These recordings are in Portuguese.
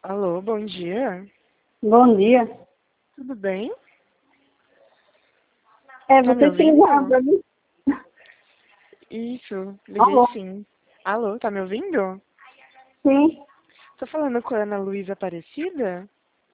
Alô, bom dia. Bom dia. Tudo bem? Tá me Você que ligava ouvindo? pra mim? Isso, liguei Alô? sim. Alô, tá me ouvindo? Sim. Tô falando com a Ana Luísa Aparecida?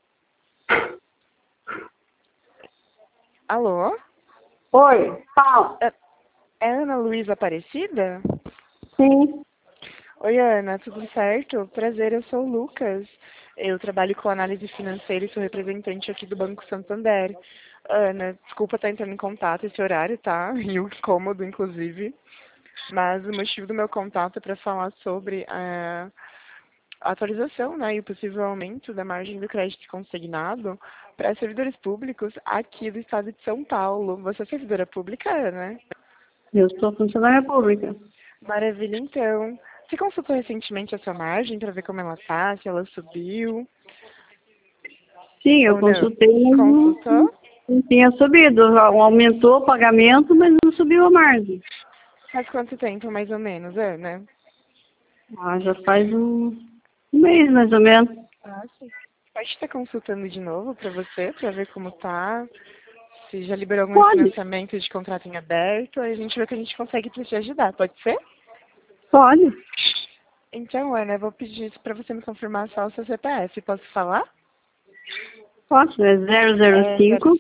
Alô? Oi, fala. É é Ana Luísa Aparecida? Sim. Oi, Ana, tudo certo? Prazer, eu sou o Lucas. Eu trabalho com análise financeira e sou representante aqui do Banco Santander. Ana, desculpa estar entrando em contato esse horário, tá? E o incômodo, inclusive. Mas o motivo do meu contato é para falar sobre a atualização, né, e o possível aumento da margem do crédito consignado para servidores públicos aqui do estado de São Paulo. Você é servidora pública, né? Eu sou funcionária pública. Maravilha, então. Você consultou recentemente a sua margem para ver como ela tá, se ela subiu Sim, eu ou não? consultei, mas Consultou? não tinha subido. Aumentou o pagamento, mas não subiu a margem. Faz quanto tempo, mais ou menos, Ana? Já faz um mês, mais ou menos. Ah, sim. Pode estar consultando de novo para você, para ver como tá, se já liberou algum Pode, financiamento de contrato em aberto, aí a gente vê o que a gente consegue para te ajudar, pode ser? pode. Então, Ana, eu vou pedir para você me confirmar só o seu CPF. Posso falar? Pode, é zero zero É cinco.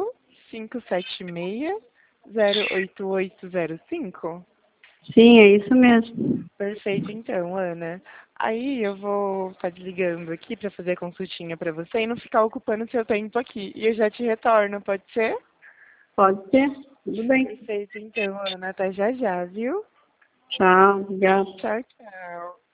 05-576-08805? Sim, é isso mesmo. Perfeito, então, Ana. Aí eu vou estar desligando aqui para fazer a consultinha para você e não ficar ocupando seu tempo aqui. E eu já te retorno, pode ser? Pode ser. Tudo bem. Perfeito, então, Ana. Até já já, viu? Tchau, obrigada. Tchau, tchau.